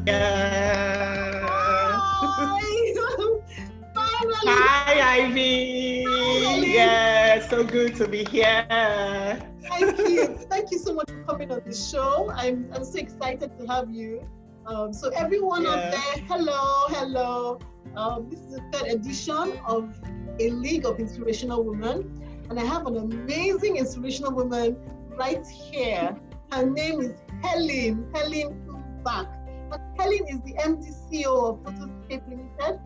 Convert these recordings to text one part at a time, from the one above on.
here. Hi. Finally. Hi, Ivy. Yeah, so good to be here. Thank you. Thank you so much for coming on the show. I'm so excited to have you. So everyone out there, hello. This is the third edition of A League of Inspirational Women, and I have an amazing inspirational woman right here. Her name is Helen Mbak. Helen is the MD CEO of Photoscape Limited.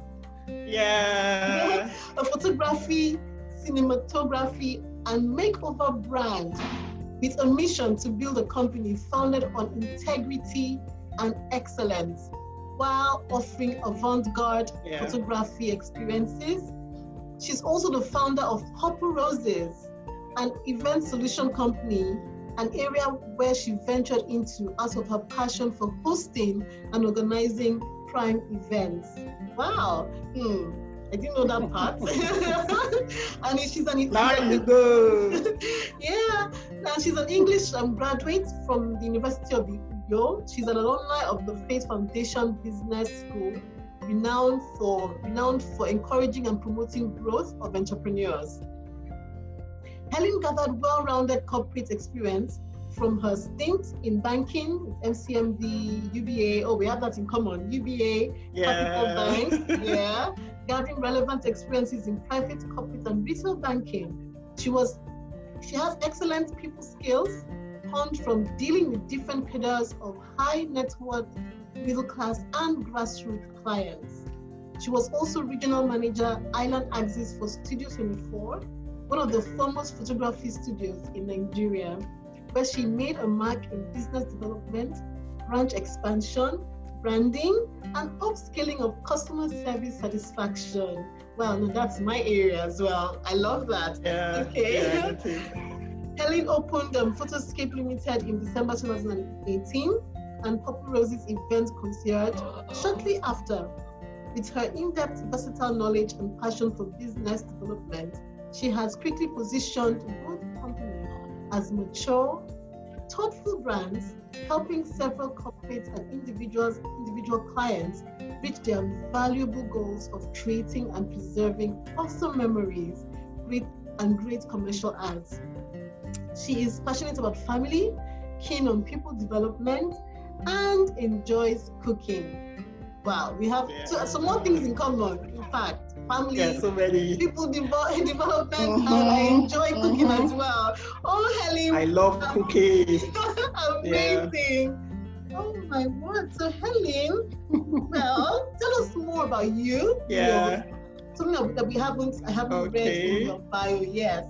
Yeah. A photography, cinematography, and makeover brand with a mission to build a company founded on integrity and excellence while offering avant-garde photography experiences. She's also the founder of Purple Roses, an event solution company, an area where she ventured into out of her passion for hosting and organizing prime events. Wow. I didn't know that part. And she's an now you go. Yeah. Now she's an English graduate from the University of Uyo. She's an alumni of the Faith Foundation Business School, renowned for encouraging and promoting growth of entrepreneurs. Helen gathered well-rounded corporate experience from her stint in banking with MCMD, UBA. Oh, we have that in common. UBA, Capital Bank. Gathering relevant experiences in private, corporate, and retail banking. She has excellent people skills, honed from dealing with different cadres of high net worth, middle class, and grassroots clients. She was also regional manager, Island Axis for Studio 24, one of the foremost photography studios in Nigeria, where she made a mark in business development, branch expansion, branding, and upscaling of customer service satisfaction. Well, no, that's my area as well. I love that. Helen opened Photoscape Limited in December 2018 and Purple Roses Event Concierge shortly after. With her in-depth, versatile knowledge and passion for business development, she has quickly positioned both companies as mature, thoughtful brands, helping several corporate and individual clients reach their valuable goals of creating and preserving awesome memories, great commercial ads. She is passionate about family, keen on people development, and enjoys cooking. Wow, we have some more things in common. In fact, family, so many. people development, and I enjoy cooking as well. Oh, Helen. I love cooking. Amazing. Oh my word. So Helen, well, tell us more about you. Something that I haven't read in your bio. Yes.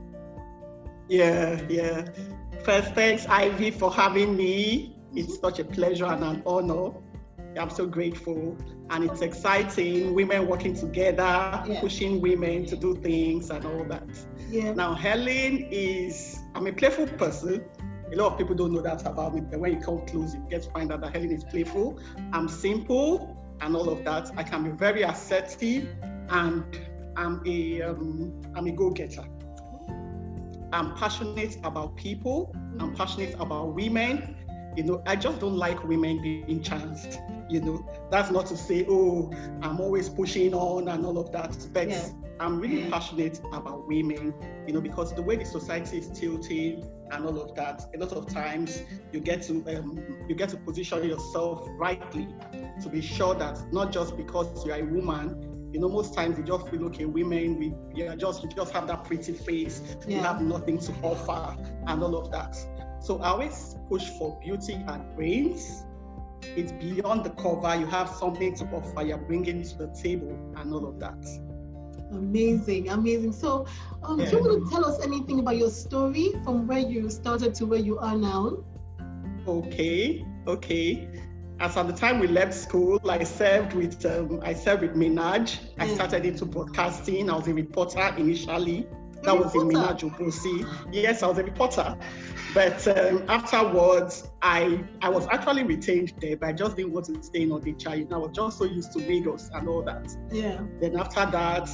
Yeah. First, thanks, Ivy, for having me. It's such a pleasure and an honor. I'm so grateful, and it's exciting. Women working together, pushing women to do things and all that. Now, Helen I'm a playful person. A lot of people don't know that about me, but when you come close, you get to find out that Helen is playful. I'm simple and all of that. I can be very assertive, and I'm a go-getter. I'm passionate about people. I'm passionate about women. I just don't like women being chanced. That's not to say, I'm always pushing on and all of that. But I'm really passionate about women, because the way the society is tilting and all of that, a lot of times you get to position yourself rightly to be sure that not just because you're a woman, most times you just feel, okay, women, you just have that pretty face, you have nothing to offer and all of that. So I always push for beauty and brains. It's beyond the cover. You have something to offer. You're bringing to the table and all of that. Amazing. So do you want to tell us anything about your story from where you started to where you are now? Okay. As at the time we left school, I served with Minaj. I started into broadcasting. I was a reporter initially. That was in Minaj Obosi. Yes, I was a reporter. But afterwards, I was actually retained there, but I just didn't want to stay in Onitsha. I was just so used to Lagos and all that. Yeah. Then after that,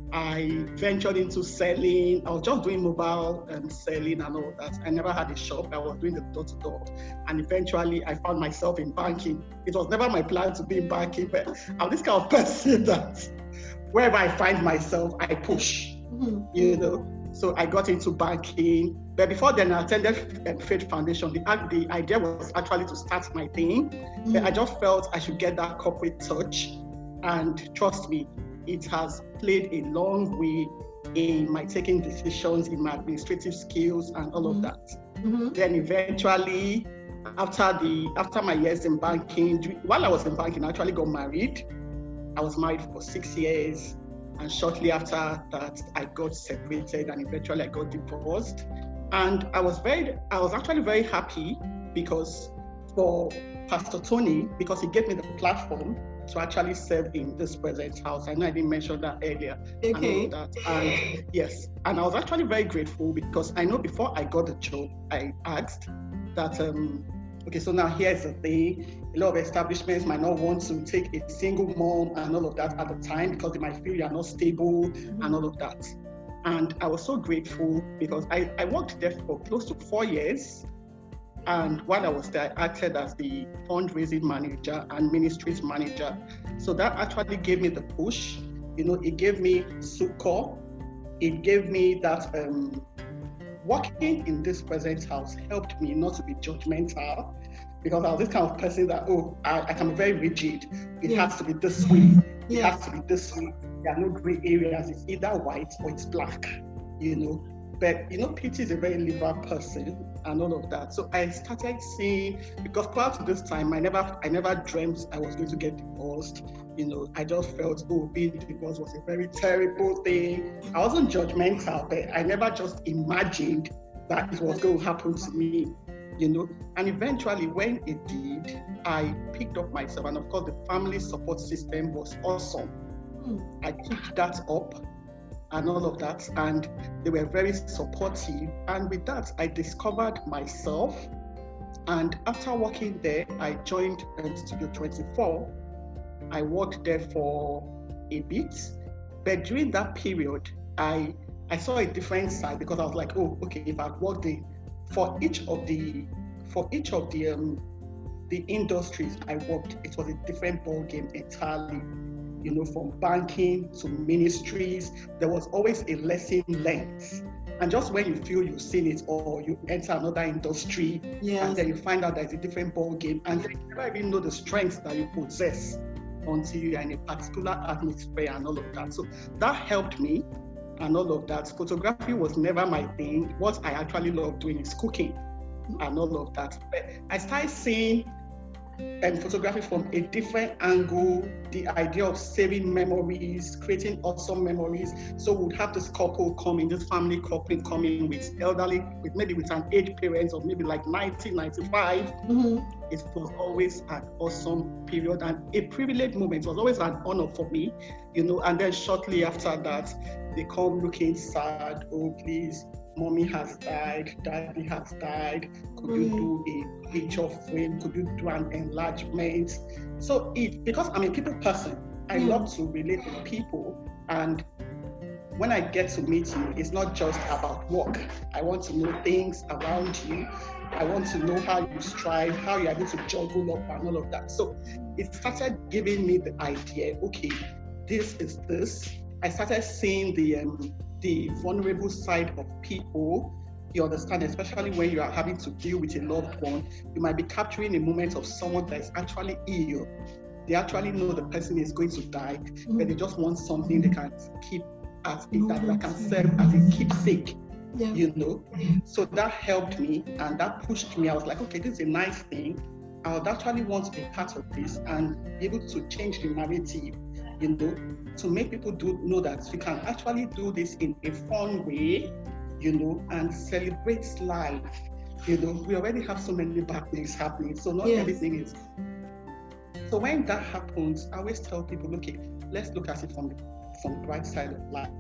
I ventured into selling. I was just doing mobile selling and all that. I never had a shop. I was doing the door-to-door. And eventually I found myself in banking. It was never my plan to be in banking, but I'm this kind of person that wherever I find myself, I push, you know. So I got into banking. But before then, I attended Faith Foundation. The idea was actually to start my thing. But I just felt I should get that corporate touch. And trust me, it has played a long way in my taking decisions, in my administrative skills and all of that. Then eventually, after my years in banking, while I was in banking, I actually got married. I was married for 6 years. And shortly after that, I got separated and eventually I got divorced. And I was actually very happy because for Pastor Tony, because he gave me the platform to actually serve in this present house. I know I didn't mention that earlier. Okay. And all that. And yes, and I was actually very grateful because I know before I got the job, I asked that, okay, so now here's the thing. A lot of establishments might not want to take a single mom and all of that at the time because they might feel you are not stable and all of that. And I was so grateful because I worked there for close to 4 years. And while I was there, I acted as the fundraising manager and ministries manager. So that actually gave me the push. You know, it gave me succor. It gave me that working in this present house helped me not to be judgmental, because I was this kind of person that, I can be very rigid. It has to be this way. It has to be this way. There are no gray areas. It's either white or it's black, you know. But, you know, Peter is a very liberal person and all of that. So I started seeing, because prior to this time, I never dreamt I was going to get divorced. You know, I just felt, being divorced was a very terrible thing. I wasn't judgmental, but I never just imagined that it was going to happen to me, you know. And eventually, when it did, I picked up myself. And of course, the family support system was awesome. I picked that up and all of that, and they were very supportive. And with that, I discovered myself. And after working there, I joined Studio 24. I worked there for a bit, but during that period, I saw a different side, because I was like, okay, if I've worked in for each of the industries I worked, it was a different ball game entirely. You know, from banking to ministries, there was always a lesson learned. And just when you feel you've seen it, or you enter another industry, and then you find out there's a different ball game, and you never even know the strengths that you possess until you are in a particular atmosphere and all of that. So that helped me and all of that. Photography was never my thing. What I actually love doing is cooking and all of that. But I started seeing photography from a different angle, the idea of saving memories, creating awesome memories. So we'd have this couple coming, this family couple coming with elderly, with an aged parents of maybe like 90, 95. It was always an awesome period and a privileged moment. It was always an honor for me, you know. And then shortly after that, they come looking sad. Oh, please, mommy has died, daddy has died. Could you do a picture frame? Could you do an enlargement? So because I'm a people person, I love to relate with people. And when I get to meet you, it's not just about work. I want to know things around you. I want to know how you strive, how you're able to juggle up and all of that. So it started giving me the idea, okay, this is this. I started seeing the vulnerable side of people. You understand, especially when you are having to deal with a loved one, you might be capturing a moment of someone that is actually ill. They actually know the person is going to die, but they just want something they can keep as that can serve as a keepsake, you know. So that helped me and that pushed me. I was like, okay, this is a nice thing. I would actually want to be part of this and be able to change the narrative, you know, to make people know that you can actually do this in a fun way, you know, and celebrate life. You know, we already have so many bad things happening, so not everything is. So when that happens, I always tell people, okay, let's look at it from the bright side of life.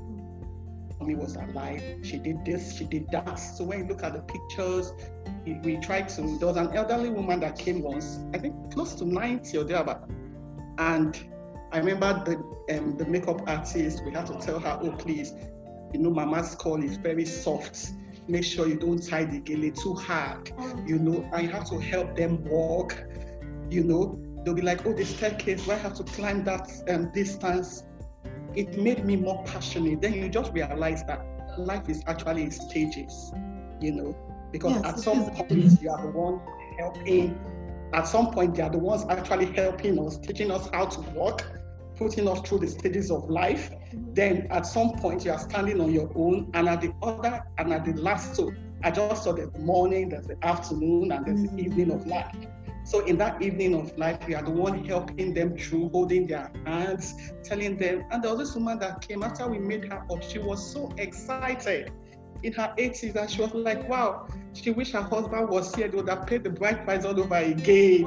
Mommy was alive, she did this, she did that. So when you look at the pictures, we tried to, there was an elderly woman that came once, I think close to 90 or thereabout, and I remember the makeup artist, we had to tell her, oh, please, Mama's call is very soft. Make sure you don't tie the gele too hard, and you have to help them walk, They'll be like, oh, the staircase, do I have to climb that distance? It made me more passionate. Then you just realize that life is actually in stages, because at some point you are the one helping. At some point, they are the ones actually helping us, teaching us how to walk, putting us through the stages of life. Then at some point, you are standing on your own, and at the last two, I just saw there's the morning, there's the afternoon, and there's the evening of life. So in that evening of life, we are the one helping them through, holding their hands, telling them. And there was this woman that came after we made her up. She was so excited in her 80s, and she was like, wow, she wished her husband was here. They would have paid the bride price all over again.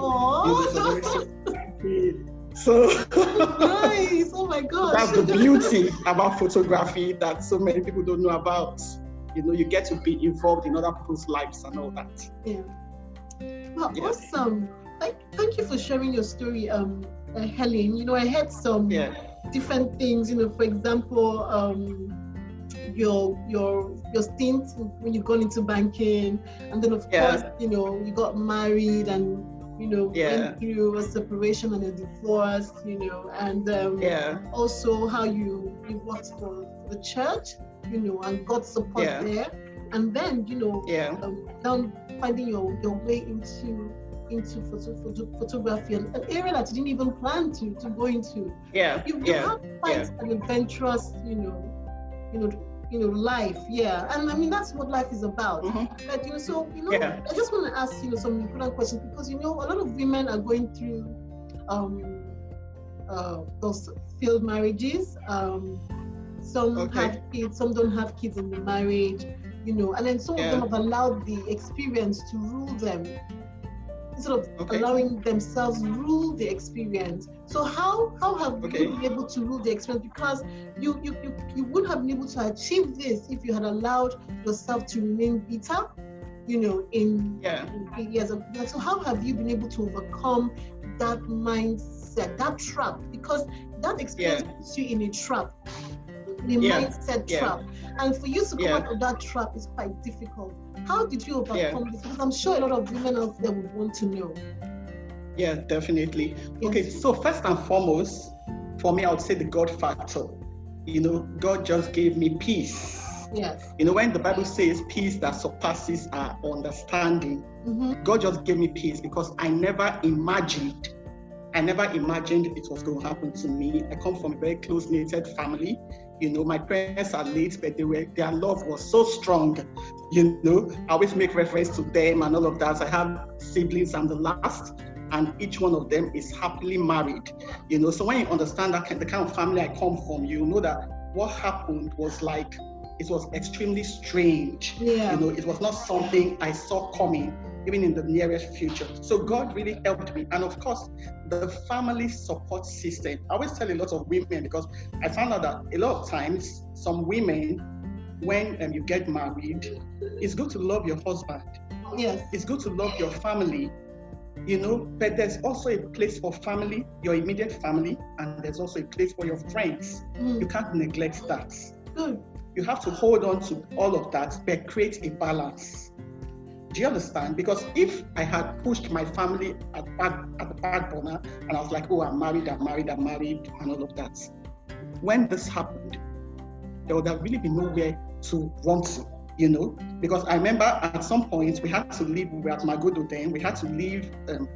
So nice. Oh my gosh. That's the beauty about photography that so many people don't know about. You get to be involved in other people's lives and all that. Yeah. Well, awesome. Thank you for sharing your story, Helen. I heard some different things, for example, your stint when you got into banking, and then of course, you got married and went through a separation and a divorce, and also how you worked for the church, and got support there, and then down finding your way into photography, an area that you didn't even plan to go into. You have quite an adventurous, life, and I mean that's what life is about. But I just want to ask some important questions, because a lot of women are going through those failed marriages. Some have kids, some don't have kids in the marriage, and then some of them have allowed the experience to rule them instead of allowing themselves rule the experience. So how have you been able to rule the experience? Because you wouldn't have been able to achieve this if you had allowed yourself to remain bitter, in 8 years of that. So how have you been able to overcome that mindset, that trap? Because that experience puts you in a trap, the mindset trap. And for you to come out of that trap is quite difficult. How did you overcome this? Because I'm sure a lot of women out there would want to know. Yeah, definitely. Okay, so first and foremost, for me, I would say the God factor. God just gave me peace. Yes. When the Bible says peace that surpasses our understanding, God just gave me peace because I never imagined it was going to happen to me. I come from a very close-knitted family. My parents are late, but their love was so strong. I always make reference to them and all of that. I have siblings, I'm the last, and each one of them is happily married. So when you understand the kind of family I come from, you know that what happened was like, it was extremely strange. It was not something I saw coming, even in the nearest future. So God really helped me. And of course, the family support system. I always tell a lot of women, because I found out that a lot of times, some women, when you get married, it's good to love your husband. Yes. It's good to love your family, but there's also a place for family, your immediate family, and there's also a place for your friends. You can't neglect that. Good. You have to hold on to all of that, but create a balance. Do you understand? Because if I had pushed my family at the back burner, and I was like, oh, I'm married, and all of that, when this happened, there would have really been nowhere to run to, because I remember at some point we had to leave. We were at Magodo then. We had to leave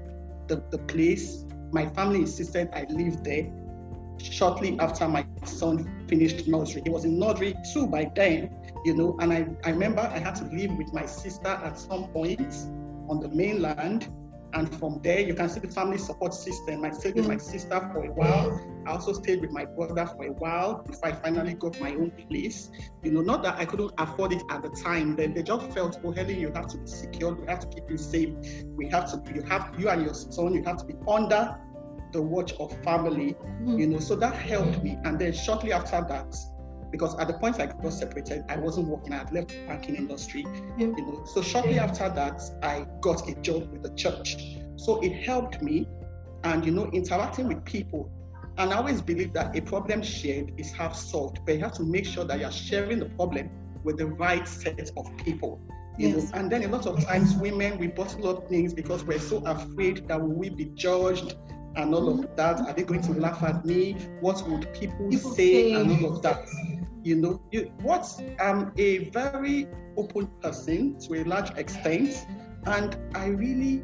the place. My family insisted I leave there shortly after my son finished nursery. He was in nursery 2 by then, and I remember I had to live with my sister at some point on the mainland. And from there, you can see the family support system. I stayed with my sister for a while. I also stayed with my brother for a while before I finally got my own place. Not that I couldn't afford it at the time. Then they just felt, oh, Helen, you have to be secure. We have to keep you safe. You and your son, you have to be under the watch of family, so that helped me. And then shortly after that, because at the point I got separated, I wasn't working, I had left the banking industry, so shortly after that, I got a job with the church. So it helped me, and interacting with people And I always believe that a problem shared is half solved, but you have to make sure that you're sharing the problem with the right set of people. You know? And then a lot of times women, we bottle up things because we're so afraid that we will be judged and all of that. Are they going to laugh at me? What would people say and all of that? You know, I'm a very open person to a large extent, and I really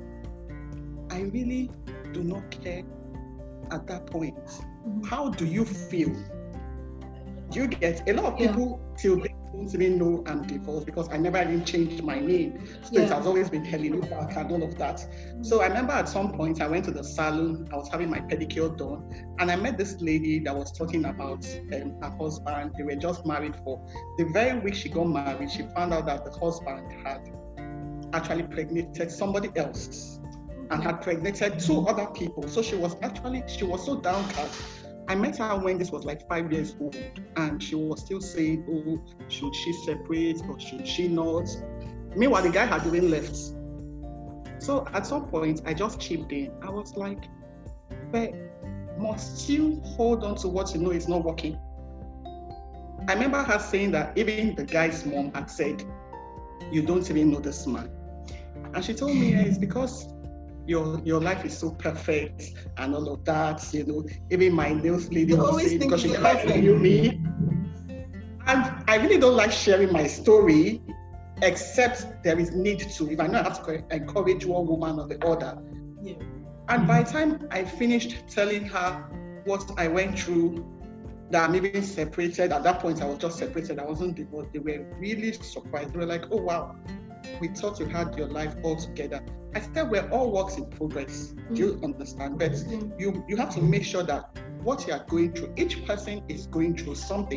do not care at that point. How do you feel? Do you get a lot of people till they don't even know I'm divorced because I never even changed my name. So it has always been Helen Park and all of that. So I remember at some point I went to the salon, I was having my pedicure done, and I met this lady that was talking about her husband. They were just married for the very week she got married, she found out that the husband had actually impregnated somebody else and had impregnated 2 other people. So she was so downcast. I met her when this was like 5 years old, and she was still saying, oh, should she separate or should she not? Meanwhile, the guy had even left. So at some point, I just chipped in. I was like, but must you hold on to what you know is not working? I remember her saying that even the guy's mom had said, you don't even know this man. And she told me, it's because your life is so perfect and all of that, you know. Even my nails lady was saying, because she never knew me. And I really don't like sharing my story, except there is need to, if I know I have to encourage one woman or the other. Yeah. And by the time I finished telling her what I went through, that I'm even separated, at that point I was just separated, I wasn't divorced, they were really surprised. They were like, oh wow, we thought you had your life all together. I said we're all works in progress. Do you understand? But you have to make sure that what you are going through, each person is going through something.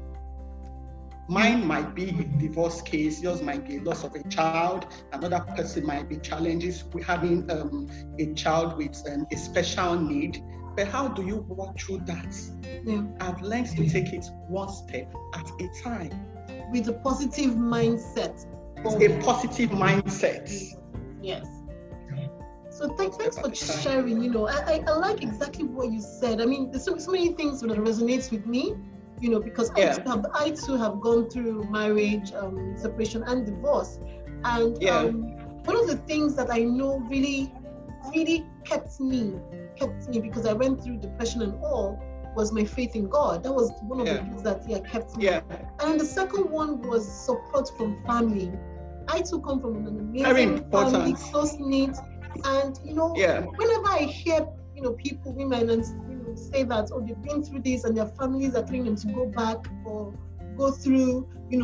Mine might be a divorce case, yours might be a loss of a child, another person might be challenges with having a child with a special need. But how do you walk through that? Yeah. I've learned to take it one step at a time. With a positive mindset. A positive mindset. Yes. So thanks for sharing. You know, I like exactly what you said. I mean, there's so many things that resonates with me. You know, because I too have gone through marriage, separation, and divorce. And one of the things that I know really kept me because I went through depression and all was my faith in God. That was one of the things that kept me. Yeah. And the second one was support from family. I too come from an amazing family, close knit, and you know, whenever I hear people, women, and say that they've been through this and their families are telling them to go back or go through,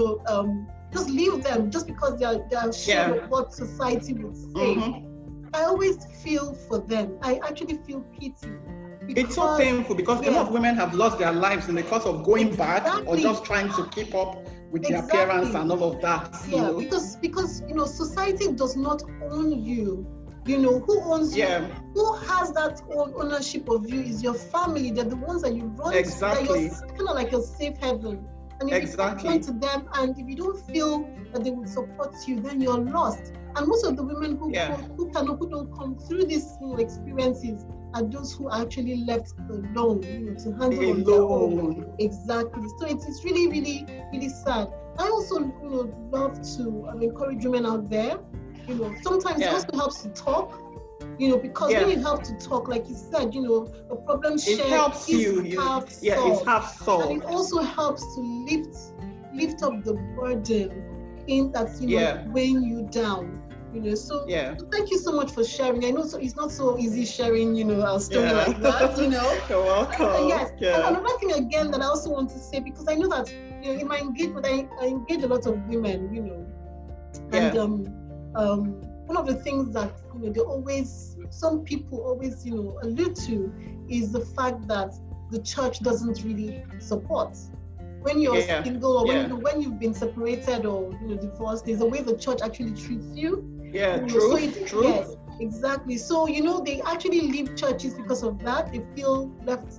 just leave them just because they are sure of what society would say. I always feel for them. I actually feel pity. It's so painful because a lot of women have lost their lives in the course of going back or just trying to keep up with their parents and all of that. Yeah, because society does not own you. Who owns you? Who has that ownership of you is your family. They're the ones that you run to. You're kind of like a safe haven. And if you complain to them, and if you don't feel that they will support you, then you're lost. And most of the women who don't come through these experiences are those who are actually left alone, to handle on their own. Exactly. So it's really, really, really sad. I also, love to encourage women out there. Sometimes it also helps to talk. Because when you help to talk, like you said, the problem shared helps it's half solved. And it also helps to lift up the burden in that's weighing you down. So thank you so much for sharing. I know it's not so easy sharing, our story like that, You're welcome. And another thing again that I also want to say, because I know that in my engagement, I engage a lot of women, and one of the things that some people always allude to is the fact that the church doesn't really support. When you're single or when you've been separated or divorced, there's a way the church actually treats you. True. Yes, exactly. So they actually leave churches because of that. They feel left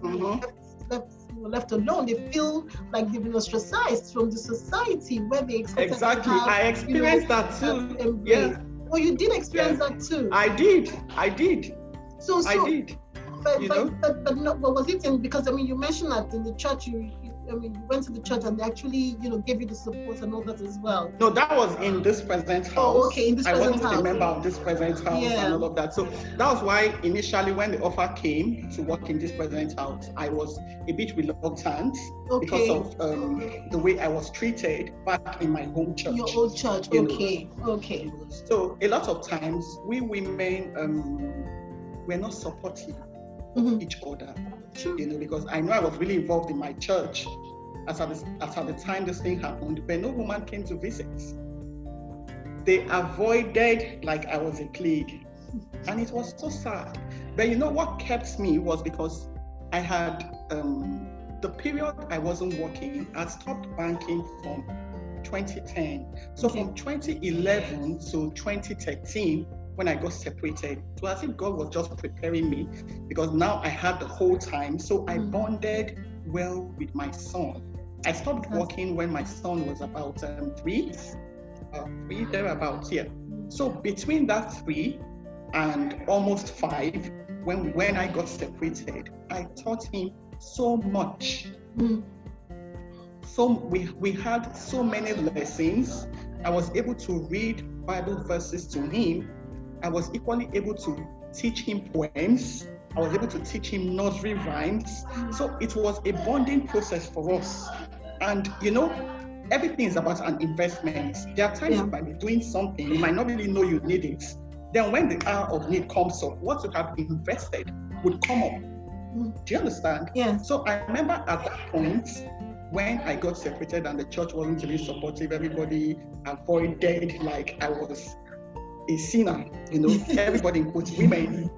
alone. They feel like they've been ostracized from the society where they expect to have, I experienced that too. Well, you did experience that too. I did. So I did. But was it because you mentioned that in the church you went to the church and they actually gave you the support and all that as well? No, that was in this present house. Oh, okay, in this present house. I wasn't a member of this present house and all of that. So that was why initially when the offer came to work in this present house, I was a bit reluctant because of the way I was treated back in my home church. Your old church, okay. So a lot of times we women we're not supportive of each other. True. Because I know I was really involved in my church as at the time this thing happened, but no woman came to visit. They avoided like I was a plague. And it was so sad. But what kept me was because I had the period I wasn't working, I stopped banking from 2010. So from 2011 to 2013, when I got separated, so I think God was just preparing me because now I had the whole time. So I bonded well with my son. I stopped working when my son was about 3 thereabouts. So between that 3 and almost 5, when I got separated, I taught him so much. So we had so many lessons. I was able to read Bible verses to him. I was equally able to teach him poems. I was able to teach him nursery rhymes. So it was a bonding process for us. And everything is about an investment. There are times you might be doing something, you might not really know you need it. Then when the hour of need comes up, what you have invested would come up. Do you understand? Yeah. So I remember at that point, when I got separated and the church wasn't really supportive, everybody avoided like I was a sinner, everybody includes women,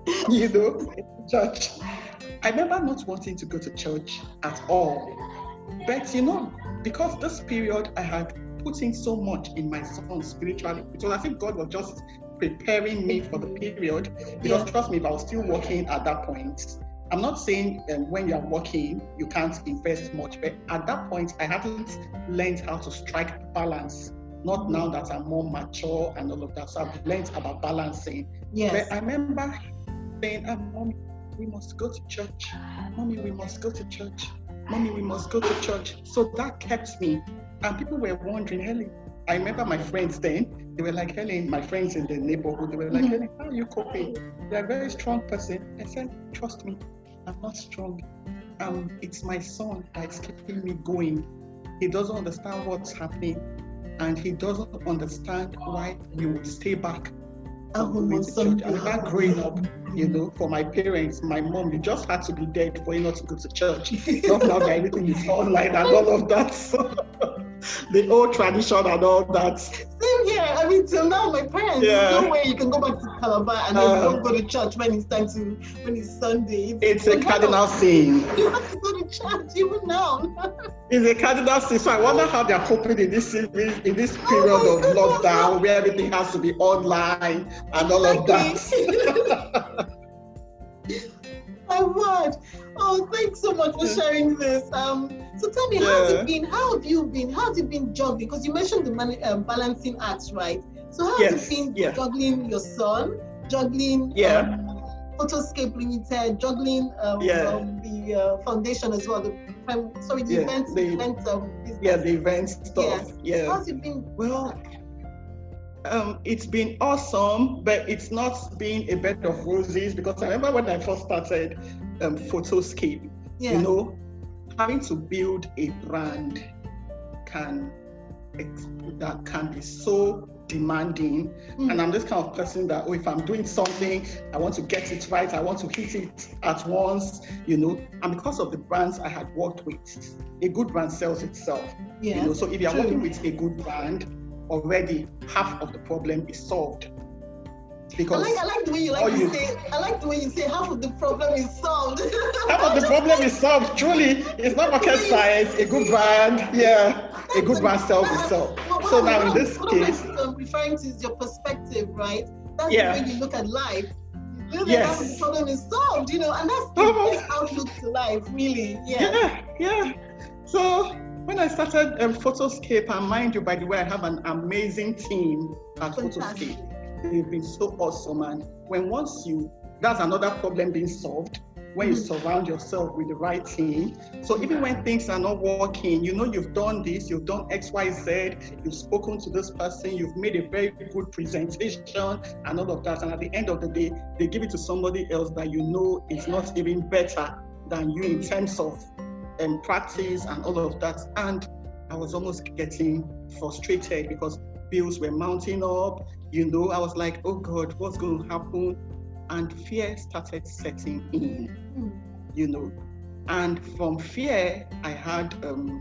church. I remember not wanting to go to church at all. But because this period I had put in so much in my son spiritually, because I think God was just preparing me for the period. Because trust me, if I was still working at that point, I'm not saying when you're working, you can't invest much, but at that point, I hadn't learned how to strike balance. Not now that I'm more mature and all of that. So I've learned about balancing. Yes. But I remember saying, Mommy, we must go to church. Mommy, we must go to church. Mommy, we must go to church. So that kept me. And people were wondering, Helen, I remember my friends then, they were like, Helen, my friends in the neighborhood, they were like, Helen, how are you coping? You're a very strong person. I said, trust me, I'm not strong. It's my son that's keeping me going. He doesn't understand what's happening. And he doesn't understand why we would stay back. I remember growing up, for my parents, my mom, you just had to be dead for you not to go to church. Not now that everything is online and all of that. So, the old tradition and all that. Same here. Till now, my parents, there's no way you can go back to Calabar and then don't go to church when it's Sunday. It's a cardinal sin. You have to go to church even now. It's a cardinal sin. So I wonder how they're coping in this period of lockdown where everything has to be online and all of that. My word. Oh, thanks so much for sharing this. So tell me, how have you been juggling? Because you mentioned the balancing acts, right? So how has it been juggling your son, juggling Photoscape Limited, juggling the foundation as well, the event business. Yeah, the event stuff. Yes. How's it been? Well, it's been awesome, but it's not been a bed of roses, because I remember when I first started Photoscape, having to build a brand that can be so demanding. And I'm this kind of person that, if I'm doing something, I want to get it right, I want to hit it at once, and because of the brands I had worked with, a good brand sells itself. So if you're working with a good brand, already half of the problem is solved. Because I like the way you say. I like the way you say half of the problem is solved. Half of the problem is solved. Truly, it's not rocket science. A good brand, a good brand sells itself. So now in this case, what I'm referring to is your perspective, right? That's the way you look at life. Half of the problem is solved, and that's the outlook to life, really. Yeah. So when I started Photoscape, and mind you, by the way, I have an amazing team at Photoscape. They've been so awesome, and that's another problem being solved. when you surround yourself with the right team. So even when things are not working, you know you've done this, you've done X, Y, Z, you've spoken to this person, you've made a very good presentation and all of that. And at the end of the day, they give it to somebody else that you know is not even better than you in terms of practice and all of that. And I was almost getting frustrated because bills were mounting up. You know, I was like, oh God, what's going to happen? And fear started setting in, you know. And from fear, I had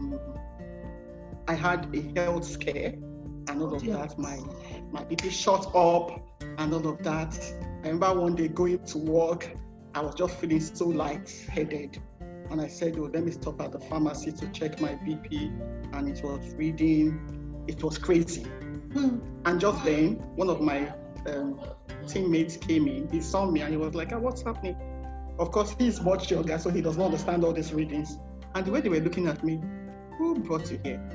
a health scare and all of that. My BP shot up and all of that. I remember one day going to work, I was just feeling so lightheaded. And I said, oh, let me stop at the pharmacy to check my BP. And it was reading, it was crazy. And just then, one of my teammates came in, he saw me and he was like, oh, what's happening? Of course, he's much younger, so he does not understand all these readings. And the way they were looking at me, who brought you here?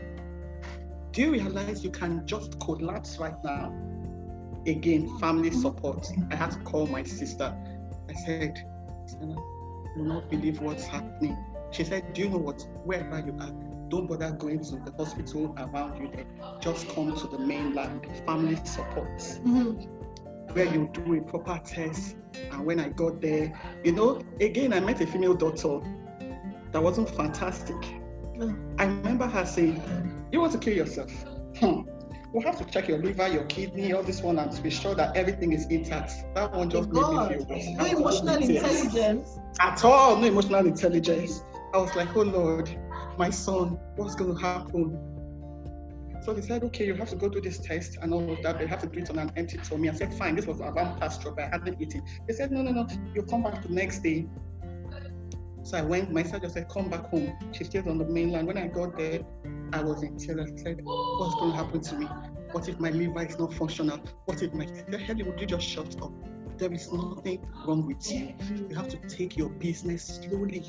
Do you realize you can just collapse right now? Again, family support. I had to call my sister. I said, Sana, you will not believe what's happening. She said, do you know what? Wherever you are, don't bother going to the hospital around you there. Just come to the mainland, family support, where you do a proper test. And when I got there, you know, again, I met a female doctor that wasn't fantastic. I remember her saying, you want to kill yourself? We'll have to check your liver, your kidney, all this one, and to be sure that everything is intact. That one just made me feel worse. No emotional intelligence. At all, no emotional intelligence. I was like, oh Lord, my son, what's going to happen? So they said, okay, you have to go do this test and all of that. They have to do it on an empty tummy. I said, fine, this was around past stroke, I hadn't eaten. They said, no, you'll come back the next day. So I went, my sister just said, come back home. She stayed on the mainland. When I got there, I was in tears. I said, what's going to happen to me? What if my liver is not functional? What if my, the hell would you just shut up? There is nothing wrong with you. You have to take your business slowly.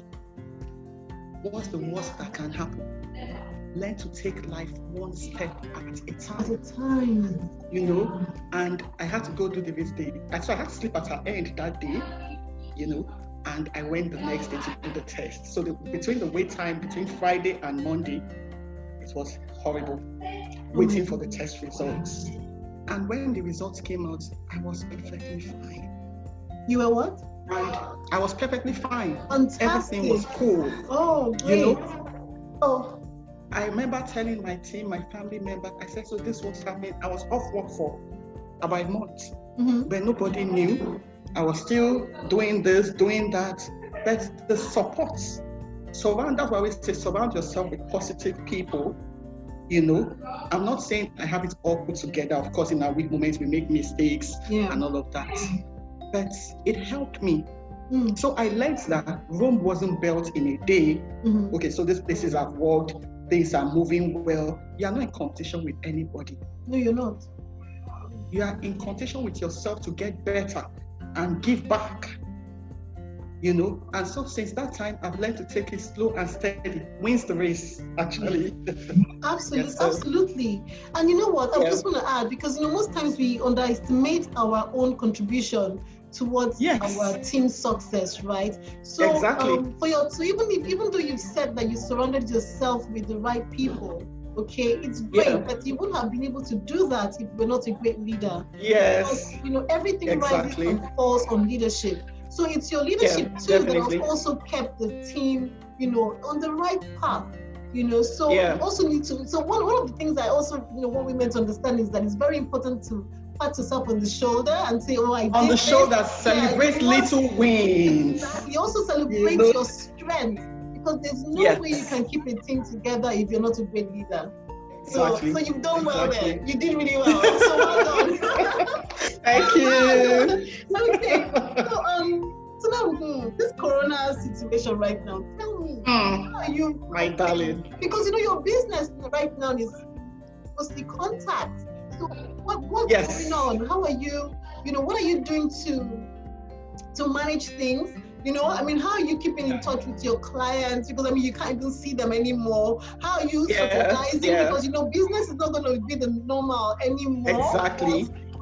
What's the worst that can happen? Learn to take life one step at a time. You know, and I had to go do the visit. So I had to sleep at her end that day, you know, and I went the next day to do the test. So between the wait time, between Friday and Monday, it was horrible, waiting for the test results. And when the results came out, I was perfectly fine. You were what? And I was perfectly fine. Fantastic. Everything was cool. Oh, great. You know? Oh. I remember telling my team, my family members, I said, so this was happening. I was off work for about a month, but nobody knew. I was still doing this, doing that. But the support, that's why we say surround yourself with positive people. You know, I'm not saying I have it all put together. Of course, in our weak moments, we make mistakes and all of that. But it helped me. So I learned that Rome wasn't built in a day. Okay, so these places I've worked, things are moving well. You are not in competition with anybody. No, you're not. You are in competition with yourself to get better and give back. You know, and so since that time, I've learned to take it slow and steady. Wins the race, actually. Absolutely, Yes, absolutely. And you know what? I just want to add, because you know, most times we underestimate our own contribution towards our team's success, right? So exactly. So even though you've said that you surrounded yourself with the right people, okay, it's great, but you wouldn't have been able to do that if you were not a great leader. Yes. Because, you know, everything rises and falls on leadership. So it's your leadership too that has also kept the team, you know, on the right path. You know, so you also need to. So one of the things I also, you know, want women to understand is that it's very important to pat yourself on the shoulder and say, "Oh, I did." On the shoulder, celebrate little wins. Exactly. Also celebrate your strength, because there's no way you can keep a team together if you're not a great leader. So you've done well there. You did really well. So well done. Thank you. Okay. So now this corona situation right now, tell me, how are you? My darling. Because you know your business right now is mostly contact. So what's going on? How are you? You know, what are you doing to manage things? You know, I mean, how are you keeping in touch with your clients? Because, I mean, you can't even see them anymore. How are you strategizing? Because, you know, business is not going to be the normal anymore. Exactly.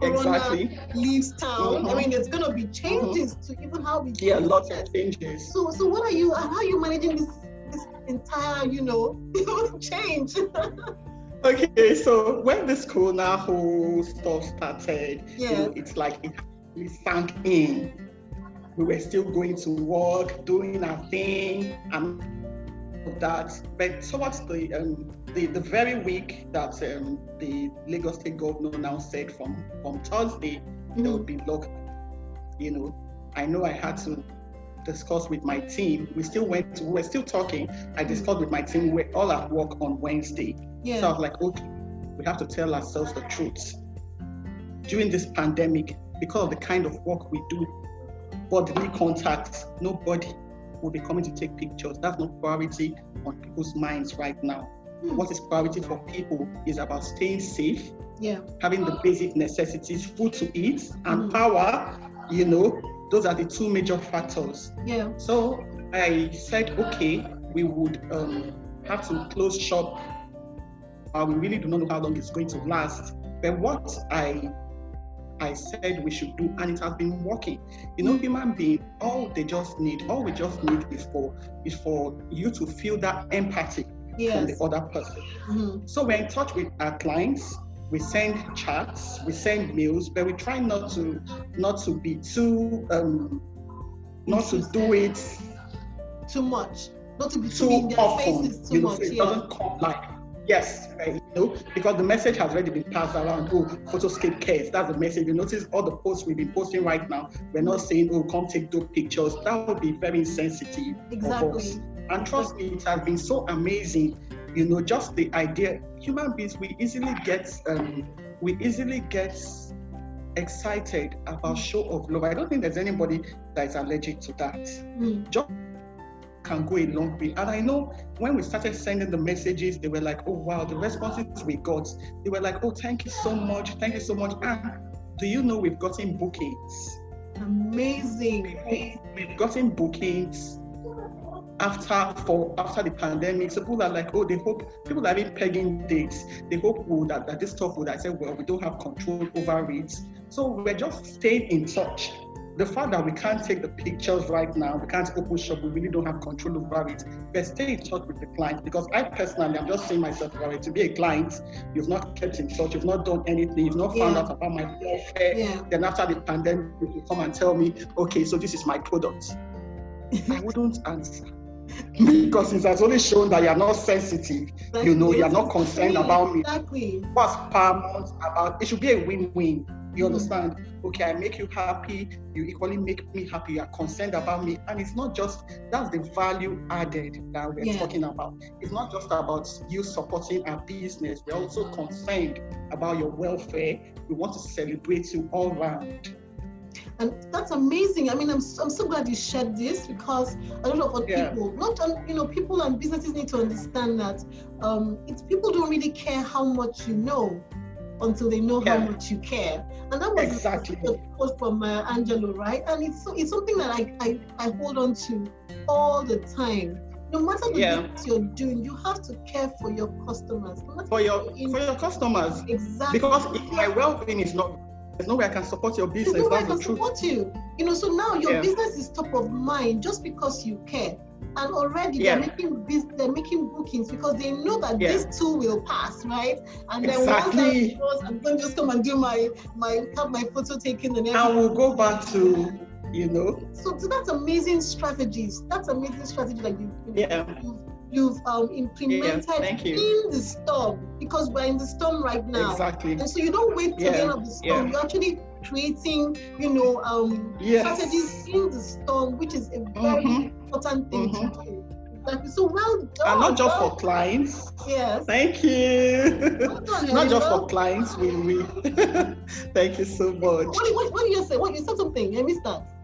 Corona leaves town. I mean, there's going to be changes to even how we do it. Lots of changes. So how are you managing this entire, change? Okay, so when this Corona whole stuff started, it's like it sank in. We were still going to work, doing our thing, and that. But towards the very week that the Lagos State Governor now said from Thursday there would be lockdown, I know I had to discuss with my team. We were still talking. I discussed with my team. We're all at work on Wednesday. So I was like, okay, we have to tell ourselves the truth. During this pandemic, because of the kind of work we do, bodily contacts, nobody will be coming to take pictures. That's not priority on people's minds right now. What is priority for people is about staying safe, having the basic necessities, food to eat, and power, those are the two major factors. So I said, okay, we would have to close shop. We really do not know how long it's going to last. But what I said we should do, and it has been working. Human beings, all we just need is for you to feel that empathy from the other person. So we're in touch with our clients. We send chats, we send mails, but we try not to be too not to do it too much, not to be too in their often. Faces too much. It doesn't come like. Yes, because the message has already been passed around. Oh, Photoscape cares. That's the message. You notice all the posts we've been posting right now. We're not saying, oh, come take those pictures. That would be very insensitive of us. And trust me, it has been so amazing. Just the idea. Human beings, we easily get excited about show of love. I don't think there's anybody that is allergic to that. Just can go a long way. And I know when we started sending the messages, they were like, oh wow, the responses we got, they were like, oh, thank you so much. And do you know we've gotten bookings? Amazing. We've gotten bookings after the pandemic. So people are like, oh, people are even pegging dates. They hope that this stuff would, I said, well, we don't have control over it. So we're just staying in touch. The fact that we can't take the pictures right now, we can't open shop, we really don't have control over it. But stay in touch with the client, because I personally, I'm just saying myself, to be a client, you've not kept in touch, you've not done anything, you've not found out about my welfare. Then after the pandemic, you come and tell me, okay, so this is my product. I wouldn't answer. Because it has only shown that you're not sensitive, you're not concerned about me. Exactly. What's paramount about it should be a win-win. You understand? Okay, I make you happy, you equally make me happy, you're concerned about me. And it's not just, that's the value added that we're talking about. It's not just about you supporting our business, we're also concerned about your welfare. We want to celebrate you all around. And that's amazing. I mean, I'm so glad you shared this, because a lot of people, people and businesses need to understand that it's people don't really care how much you know until they know how much you care. And that was exactly the quote from Angelo, right? And it's something that I hold on to all the time. No matter the business you're doing, you have to care for your customers. For your customers. Exactly. Because if my well-being is not, there's no way I can support your business. There's no way I can support you. So now your business is top of mind just because you care. And already they're making bookings because they know that this too will pass, right? And then once that goes, I'm going to just come and do have my photo taken and everything. And we'll go back to, So that's amazing strategies. That's amazing strategy that you've implemented in the storm, because we're in the storm right now. Exactly. And so you don't wait till the end of the storm. You're actually creating, strategies in the storm, which is a very important thing to do. Exactly. So well done. And not just for clients. Yes. Thank you. Well done, not just for clients. We Thank you so much. What did you say? You said something. I missed that.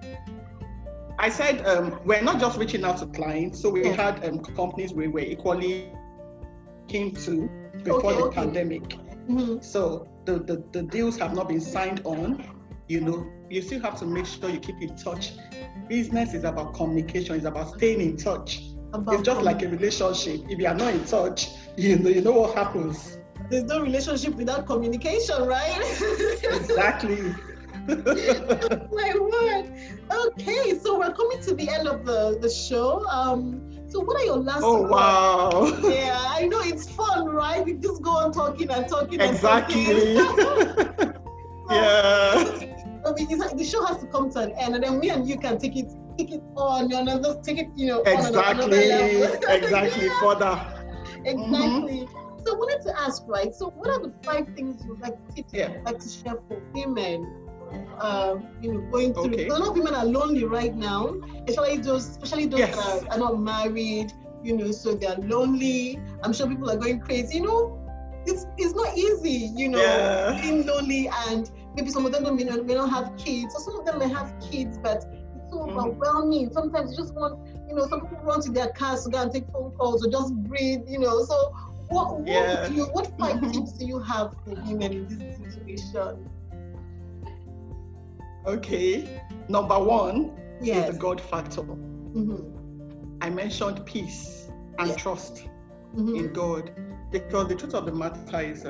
I said we're not just reaching out to clients. So we had companies we were equally keen to before the pandemic. So the deals have not been signed on. You still have to make sure you keep in touch. Business is about communication. It's about staying in touch. It's just like a relationship. If you are not in touch, you know what happens. there's no relationship without communication, right? Exactly. My word. Okay, so we're coming to the end of the show. So what are your last Oh, wow. Yeah, I know it's fun, right? We just go on talking and talking. Exactly. And talking. Yeah. I mean, the show has to come to an end, and then me and you can take it on, just take it, Exactly. Exactly. Yeah. Further. Exactly. So I wanted to ask, right? So what are the 5 things you'd like to share for women? Going through. Okay. A lot of women are lonely right now, especially those Yes. that are not married. So they're lonely. I'm sure people are going crazy. It's not easy. Being lonely, and maybe some of them may not have kids, or some of them may have kids, but it's so overwhelming. Sometimes you just want, some people run to their cars to go and take phone calls or just breathe. So what 5 tips do you have for women in this situation? Okay. Number 1 Yes. is the God factor. Mm-hmm. I mentioned peace and trust Mm-hmm. in God, because the truth of the matter is,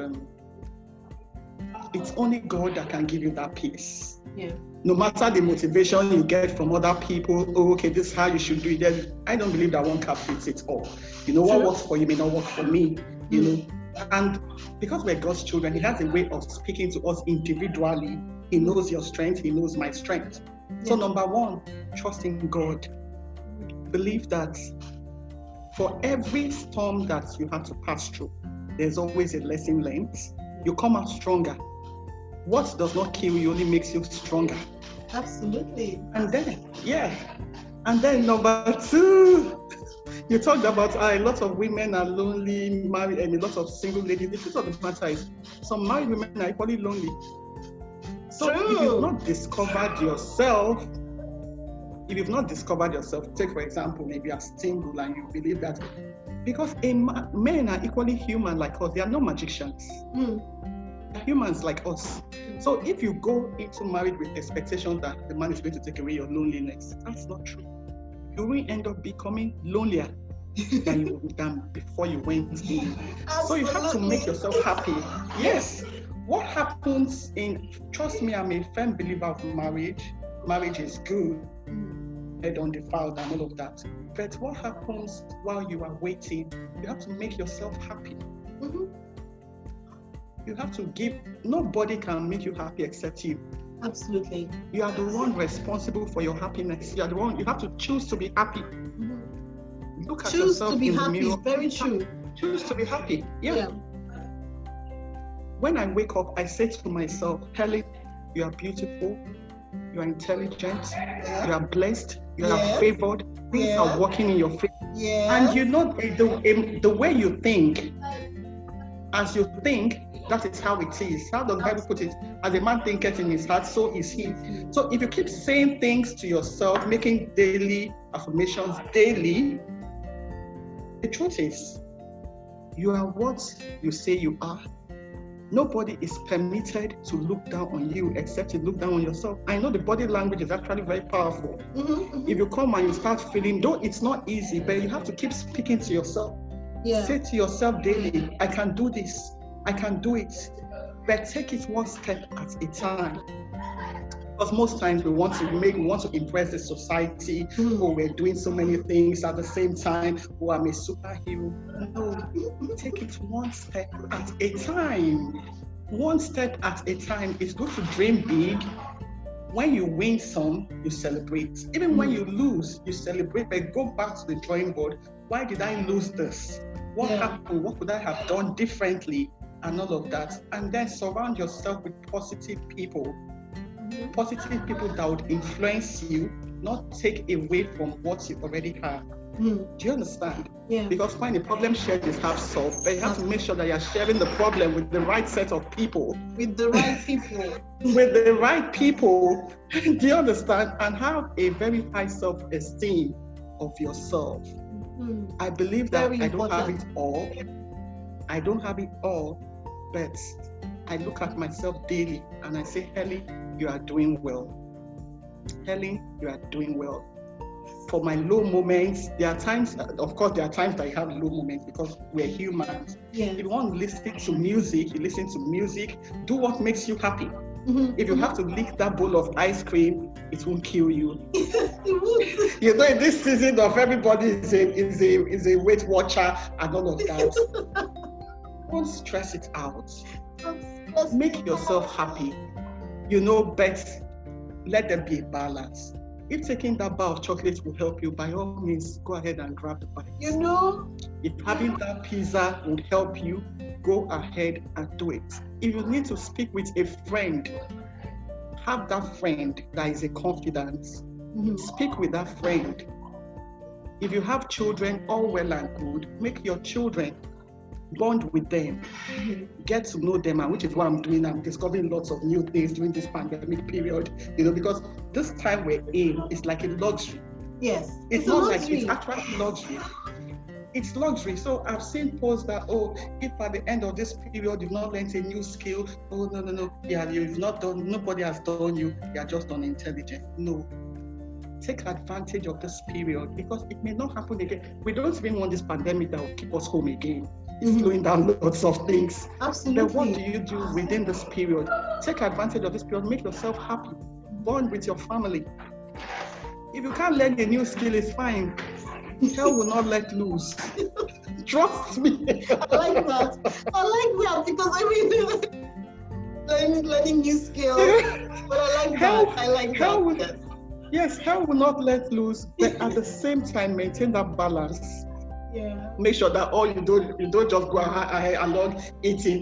it's only God that can give you that peace. Yeah. No matter the motivation you get from other people, okay, this is how you should do it. Then I don't believe that one cap fits it all. What works for you may not work for me. And because we're God's children, He has a way of speaking to us individually. He knows your strength. He knows my strength. Yeah. So number 1, trust in God. Believe that for every storm that you have to pass through, there's always a lesson learned. You come out stronger. What does not kill you only makes you stronger. Absolutely. And then number 2, you talked about a lot of women are lonely, married, and a lot of single ladies. The truth of the matter is, some married women are equally lonely. So if you've not discovered yourself, take for example, maybe you're single and you believe that, because men are equally human like us, they are no magicians. They're humans like us. So if you go into marriage with expectations that the man is going to take away your loneliness, that's not true. You will end up becoming lonelier than before you went in. So you have to make yourself happy. Yes. What happens trust me, I'm a firm believer of marriage. Marriage is good. Head undefiled and all of that. But what happens while you are waiting? You have to make yourself happy. Mm-hmm. You have to give. Nobody can make you happy except you. Absolutely. You are the one responsible for your happiness. You are the one. You have to choose to be happy. Mm-hmm. Look at yourself in the mirror. Very true. Choose to be happy. Yeah. When I wake up, I say to myself, Helen, you are beautiful. You are intelligent. You are blessed. You are favored. Things are working in your favor. And the way you think, as you think, that is how it is. How does the Bible put it? As a man thinketh in his heart, so is he. So if you keep saying things to yourself, making daily affirmations daily, the truth is, you are what you say you are. Nobody is permitted to look down on you except you look down on yourself. I know the body language is actually very powerful. If you come and you start feeling, though it's not easy, but you have to keep speaking to yourself. Say to yourself daily, I can do this. I can do it. But take it one step at a time. Because most times we want to impress the society. We're doing so many things at the same time. I'm a superhero. No, take it one step at a time. One step at a time. It's good to dream big. When you win some, you celebrate. Even when you lose, you celebrate. But go back to the drawing board. Why did I lose this? What happened? What could I have done differently? And all of that. And then surround yourself with positive people. Positive people that would influence you, not take away from what you already have. Do you understand? Yeah. Because when the problem shared is half solved, but you have to make sure that you're sharing the problem with the right set of people. With the right people. With the right people. Do you understand? And have a very high self-esteem of yourself. I believe that I don't have it all. I don't have it all, but I look at myself daily and I say, Helen, you are doing well. Helen, you are doing well. for my low moments. There are times, of course, there are times that you have low moments because we're humans. Yeah. If you want to listen to music, you listen to music. Do what makes you happy. If you have to lick that bowl of ice cream, it won't kill you. It won't. You know, in this season of everybody is a Weight Watcher and all of that. Don't stress it out. Make yourself happy. You know, but let there be a balance. If taking that bar of chocolate will help you, by all means, go ahead and grab the bite. You know? If having that pizza would help you, go ahead and do it. If you need to speak with a friend, have that friend that is a confidant. Speak with that friend. If you have children, all well and good, make your children, bond with them, get to know them, and which is what I'm doing. I'm discovering lots of new things during this pandemic period, you know, because this time we're in, it's like a luxury. Yes. It's not like it's actually luxury. It's luxury. So I've seen posts that, oh, if at the end of this period you've not learned a new skill, oh, no. Yeah, you've not done, nobody has done you, you're just unintelligent. No. Take advantage of this period because it may not happen again. We don't even want this pandemic that will keep us home again. It's slowing down lots of things. Absolutely. Then what do you do within this period? Take advantage of this period, make yourself happy, bond with your family. If you can't learn a new skill, it's fine. Hell will not let loose. Trust me. I like that. Because everything learning new skills. But I like that. I like that. Yes, hell will not let loose, but at the same time maintain that balance. Yeah. Make sure that all you don't just go ahead along eating,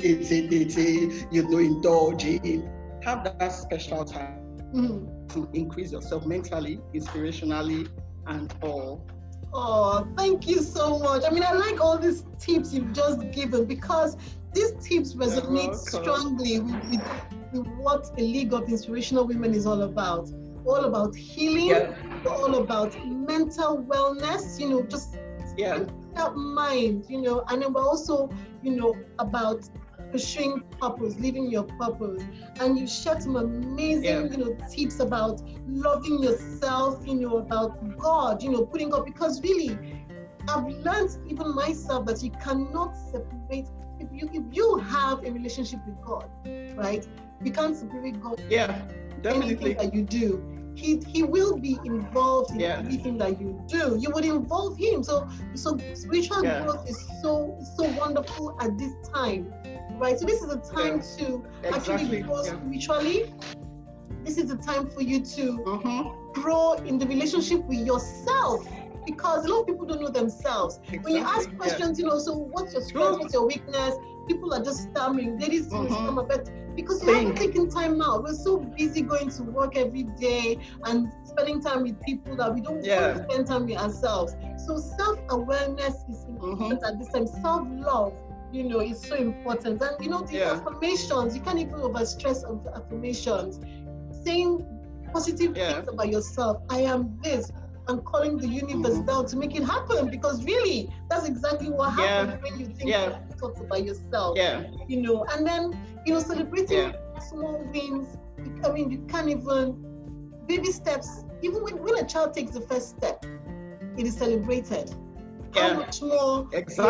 you know, indulging. Have that special time to increase yourself mentally, inspirationally, and all. Oh, thank you so much. I mean, I like all these tips you've just given because these tips resonate strongly with what a League of Inspirational Women is all about. All about healing, all about mental wellness, you know, just that mind, you know, and then we're also, you know, about pursuing purpose, living your purpose. And you shared some amazing, you know, tips about loving yourself, you know, about God, you know, putting God, because really, I've learned even myself that you cannot separate, if you have a relationship with God, right? You can't separate God. Yeah, definitely. Anything that you do. He will be involved in everything that you do. You would involve him. So spiritual growth is so wonderful at this time, right? So this is a time to actually grow spiritually. This is a time for you to grow in the relationship with yourself, because a lot of people don't know themselves. When you ask questions, you know, so what's your strength, what's your weakness? People are just stammering. Ladies stammer, but because you haven't taken time out. We're so busy going to work every day and spending time with people that we don't want to spend time with ourselves. So self-awareness is important at this time. Self-love, you know, is so important. And you know, the affirmations, you can't even overstress of affirmations. Saying positive things about yourself. I am this. And calling the universe down to make it happen, because really that's exactly what happens when you think thoughts about yourself. You know, and then, you know, celebrating small wins. I mean, you can't even baby steps. Even when a child takes the first step, it is celebrated. How much more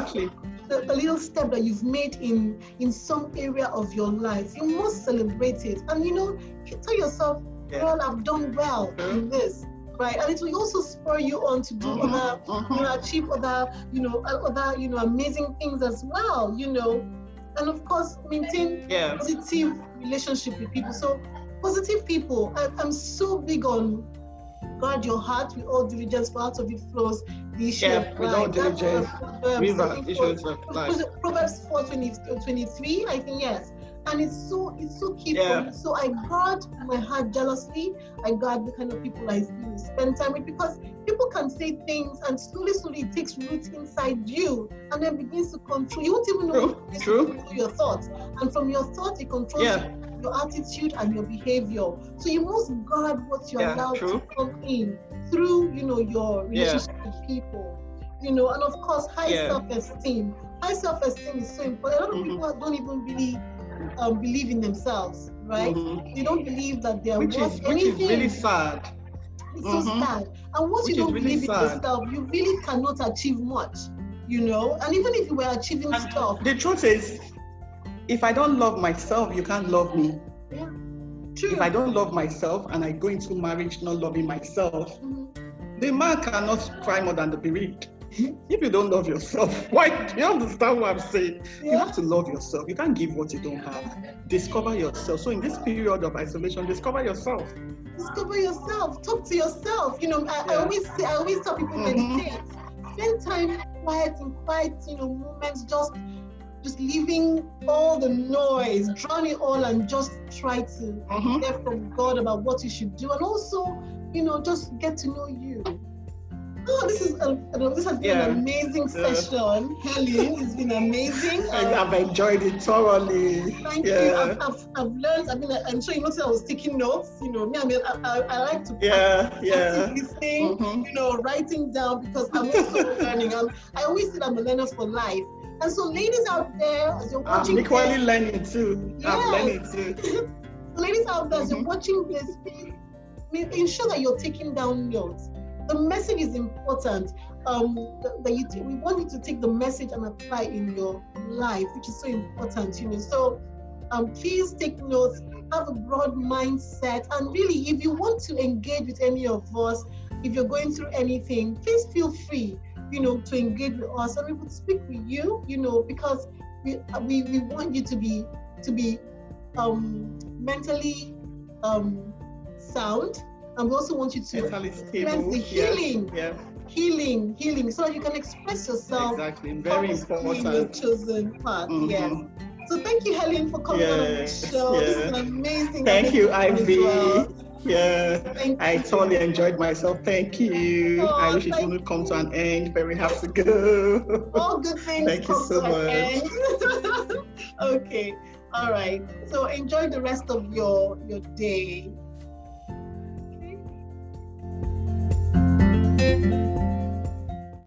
the little step that you've made in some area of your life, you must celebrate it. And you know, you tell yourself, girl, I've done well in this. Right, and it will also spur you on to do other, you know, achieve other, you know, amazing things as well, you know, and of course maintain positive relationship with people. So positive people, I'm so big on guard your heart with all diligence, for out of it flows the issue of with all diligence, Proverbs 4:23, I think, and it's so key for me. So I guard my heart jealously. I guard the kind of people I spend time with, because people can say things and slowly it takes root inside you and then begins to control. You won't even know it control your thoughts, and from your thoughts it controls your attitude and your behavior. So you must guard what you're allowed to come in through, you know, your relationship with people, you know, and of course high self-esteem. High self-esteem is so important. A lot of people don't even really believe in themselves, right? They don't believe that they are worth anything. Which is really sad. It's so sad. And once you don't believe in yourself, you really cannot achieve much, you know? And even if you were achieving stuff. The truth is, if I don't love myself, you can't love me. Yeah. True. If I don't love myself and I go into marriage not loving myself, the man cannot cry more than the bereaved. If you don't love yourself, why? You understand what I'm saying? Yeah. You have to love yourself. You can't give what you don't have. Discover yourself. So in this period of isolation, discover yourself. Discover yourself. Talk to yourself. You know, I always tell people meditate. Spend time quiet, you know, moments, just leaving all the noise, drown it all, and just try to hear from God about what you should do, and also, you know, just get to know you. Oh, this has been an amazing session, Helen. It's been amazing. I've enjoyed it thoroughly. Thank you. I've learned. I'm sure you noticed I was taking notes. You know, I like to practice listening. You know, writing down, because I'm also learning. I always say I'm a learner for life. And so, ladies out there, as you're watching, I'm equally learning too. Yes. I'm learning too. So, ladies out there, as you're watching this, ensure that you're taking down notes. The message is important. We want you to take the message and apply in your life, which is so important, you know. So please take notes, have a broad mindset, and really, if you want to engage with any of us, if you're going through anything, please feel free, you know, to engage with us, and we would speak with you, you know, because we want you to be mentally sound. And we also want you to experience the healing, healing, so that you can express yourself. Exactly, very important. In your chosen path. Yes. So thank you, Helen, for coming on the show. This is an amazing. Thank you, Ivy. Well. Yeah, I totally enjoyed myself. Thank you. I wish it would come to an end, but we have to go. All good things thank come you so to much. an end. Okay. All right. So enjoy the rest of your day.